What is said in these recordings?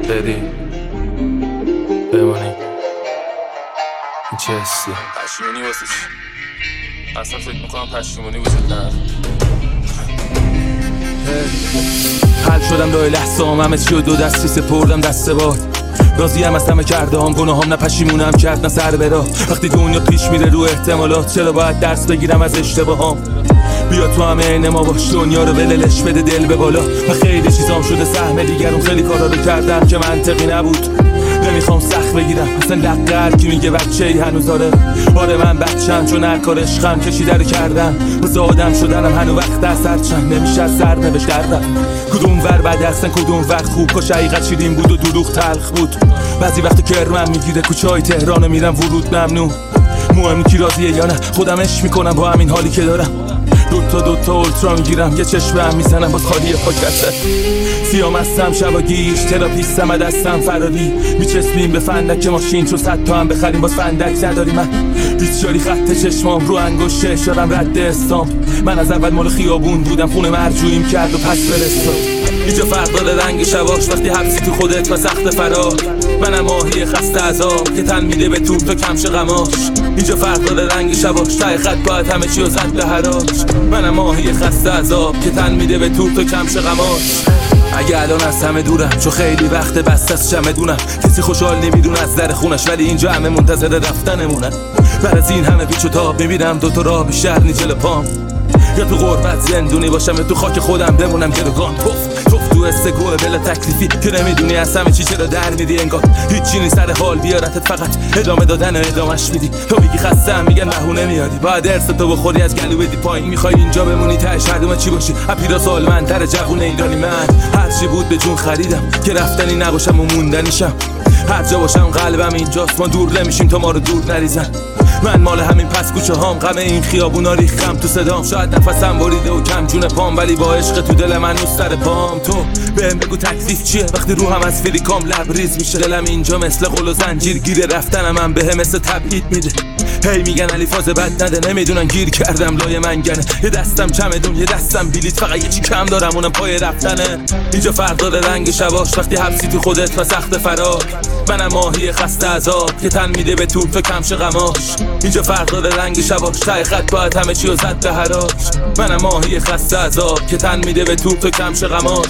بریم بمونیم. این چه حسی؟ پشیمونی واسه چی؟ اصلا فکر میکنم پشیمونی وجود نداره. حل شدم راه لحظه همه چی و دو دستی سپردم دست باد. راضیم از همه کرده هم گناهام نه پشیمونم کرد نه سر برا. وقتی دنیا پیش میره رو احتمالات چرا باید درس بگیرم از اشتباهام؟ بیا تو همه عین ما باش، دنیا رو ولش بده دل به بالا. و خیلی چیزام شده سهم دیگرون، خیلی کارا رو کردم که منطقی نبود. نمیخوام سخت بگیرم اصلا لقه هر کی میگه بچه ای هنوز آره من بچم، چون هر کار عشقم کشیده رو کردم. واسه آدم شدنم هنو وقت اثر چند نمیشه از سر نوشت دردم. کدوم ور بد هستن کدوم ور خوب، کاش حقیقت شیرین بود و دروغ تلخ بود. بعضی وقت کرمم میگیره کوچه های تهران میرم ورود ممنوع. مهم کی راضیه یا نه، خودم عشق میکنم با همین حالی که دارم. دوتا اولترا میگیرم یه چشم هم میزنم باز خالی پاکته. سیام هستم شباگیش تراپیستم و دستم فراری. میچسبیم به فندک ماشین چون 100 تا هم بخریم باز فندک نداری. من بیچاری خط چشمام رو انگشت اشارم رد استام. من از اول مال خیابون بودم خونه مرجوعیم کرد و پس فرستاد. اینجا فرق داره رنگ شباش وقتی حبسی تو خودت و سخت فرار. منم ماهی خسته عذاب که تن میده به توپ تا کمش غماش. اینجا فرق داره رنگ شباش ته خط باید همه چی رو زد به حراج. منم ماهی خسته عذاب که تن میده به توپ تا کمش غماش. اگه الان از همه دورم چون خیلی وقت بست از چمدونم. کسی خوشحال نمیدونه از در خونش ولی اینجا همه منتظر رفتنمونن. بر از این همه پیچ و تاب میبینم دوتا راه بیشتر نی جلو پام. یا تو غربت زندونی باشم یا تو خاک خودم بمونم گروگان. توف تو استگوه بلا تکلیفی که نمیدونی از همه چی چرا در میدی. انگار هیچی نی سر حال بیارتت فقط ادامه دادن و ادامش میدی. تو میگی خستم میگن بهونه میاری باید ارث تو بخوری از گلو بدی پایین. میخوای اینجا بمونی تهش هردومه چی باشی اپیرا سالمندتر جوون ایرانی. من هرچی بود به جون خریدم که رفتنی نباشم و موندنیشم. هر جا باشم قلبم اینجاست ما دور نمیشیم تا ما رو دور نریزن. من مال همین پس کوچه هام غم این خیابونا ریختم تو صدام. شاید نفسم بریده و کم جون پام ولی با عشق تو دل من نوست سر پام. تو بهم بگو تکلیف چیه وقتی روحم از فریکام لبریز میشه. دلم اینجا مثل قل و زنجیر گیره رفتنم من بهم مثل تبعید میده. هی میگن علی فاز بد نده نمیدونن گیر کردم لای منگنه. یه دستم چمدون یه دستم بلیط فقط یه چی کم دارم اونم پای رفتنه. اینجا فرق داره رنگ شباش وقتی حبسی تو خودت و سخت فرار. منم ماهی خسته عذاب که تن میده به توپ کمش غماش. اینجا فرق داره رنگ شباش ته خط باید همه چی رو زد به حراج. منم ماهی خسته عذاب که تن میده به توپ کمش غماش.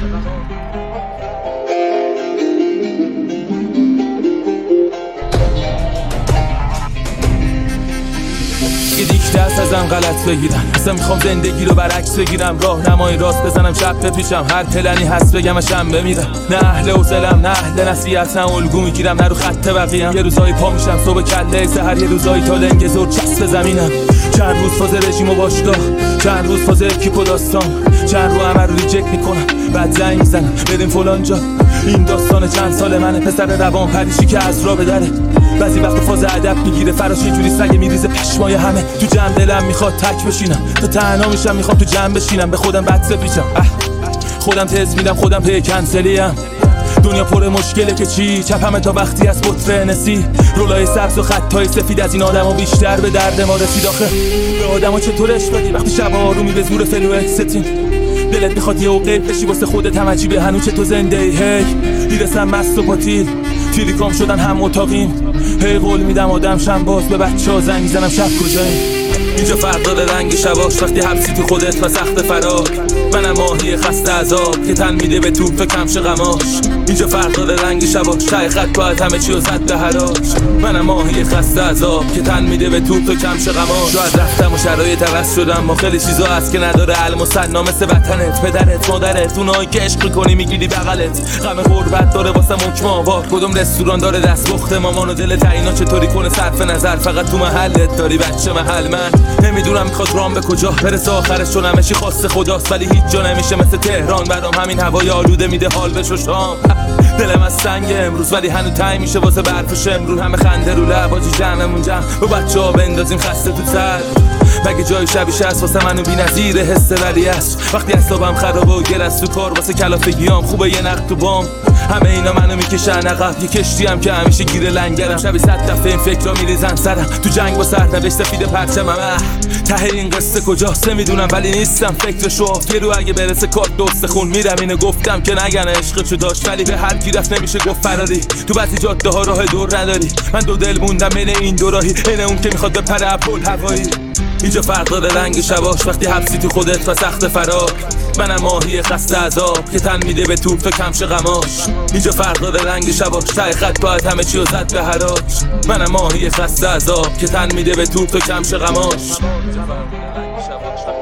دیگه دست ازم غلط بگیرم اصلا میخوام زندگی رو برعکس بگیرم. راه نمای راست بزنم چپ پیشم هر پلنی هست بگم اشم بمیرم. نه اهل حوصله‌ام نه اهل نصیحتم الگو میگیرم نه رو خط بقیه‌ام. یه روزایی پا میشم صبح کله سحر یه روزایی تا لنگ زور چسب زمینم. چند روز فاز رژیم و باشگاه چند روز فاز اکیپ و داستان. چند رو عمل رو ریجکت میکنم بعد زنگ میزنم بریم فلان جا. این داستان چند سال منه پسر روان پریشی که از راه بدره. بعضی وقت فاز ادب میگیره فراش یه جوری سگ میریزه پشمای همه. تو جمع دلم میخواد تک بشینم تا تنها میشم میخوام تو جمع بشینم. به خودم بد پیچم خودم تز میدم خودم پی کنسلیم. دنیا پر مشکله که چی چپمه تا وقتی از بطر نسی. رولای سبز و خطای سفید از این آدمو بیشتر به درد ما رسید. آخه به آدمو چطور عشق بدی وقتی شب آرومی به زور فلو ستین. دلت میخواد یه عقیب بشی واسه خودت هم عجیبه هنوز چه تو زنده ای. هی میرسم مست و پاتیل تیلیکام شدن هم اتاقیم. هی قول میدم آدم شم باز به بچه ها زنگ میزنم شب کجاییم. اینجا فرق داره رنگ شباش وقتی حبسی تو خودت و سخت فرار. منم ماهی خسته عذاب که تن میده به توپ کمش غماش. اینجا فرق داره رنگ شباش ته خط باید همه چی رو زد به حراج. منم ماهی خسته عذاب که تن میده به توپ کمش غماش. شاید رفتم و شرایط عوض شدم ما خیلی چیزا هست که نداره علم و سنا مثل وطنت پدرت مادرت اونایی که عشق می‌کنی میگیری بغلت. غم غربت داره واسه حکم آوار کدوم رستوران داره دستپخت مامان و دل تعیینا چطوری کنه صرف نظر فقط تو محلت داری بچه محل. من نمیدونم میخواد رام به کجا برسه آخرش چون همه چی خواست خداست ولی هیچ جا نمیشه مثل تهران. برام همین هوای آلوده میده حال به شام. دلم از سنگ امروز ولی هنوز تای میشه واسه برف شمرون. همه خنده رو لب آجی جمعمون جمع با بچه‌ها بندازیم خسته تو سر. مگه جای شبیش هست واسه منو بی‌نظیر حس ولی است وقتی اعصابم خرابه و گرست تو کار واسه کلافگیام خوبه یه نقد تو بام همه اینا منو میکشن عقب یه کشتیم که همیشه گیر لنگرم شبی 100 دفعه این فکرا میریزن سرم تو جنگ با سرنوشت سفید پرچمم ته این قصه کجاست نمیدونم ولی نیستم فکرشو یه رو اگه برسه کارت دوست خون میرم اینو گفتم که نگن عشقشو داشت ولی به هر کی رفت نمیشه گفت فراری تو بعضی جاده ها راه دور نداری من دو دل موندم بین این دو راهی این اون که میخواد بپره اپل هوایی اینجا فرق داره رنگ شباش وقتی حبسی تو خودت و سخت فرار منم ماهی خسته عذاب که تن میده به توپ و کمش غماش اینجا فرق داره رنگ شباش ته خط باید همه چی رو زد به حراج منم ماهی خسته عذاب که تن میده به توپ و کمش غماش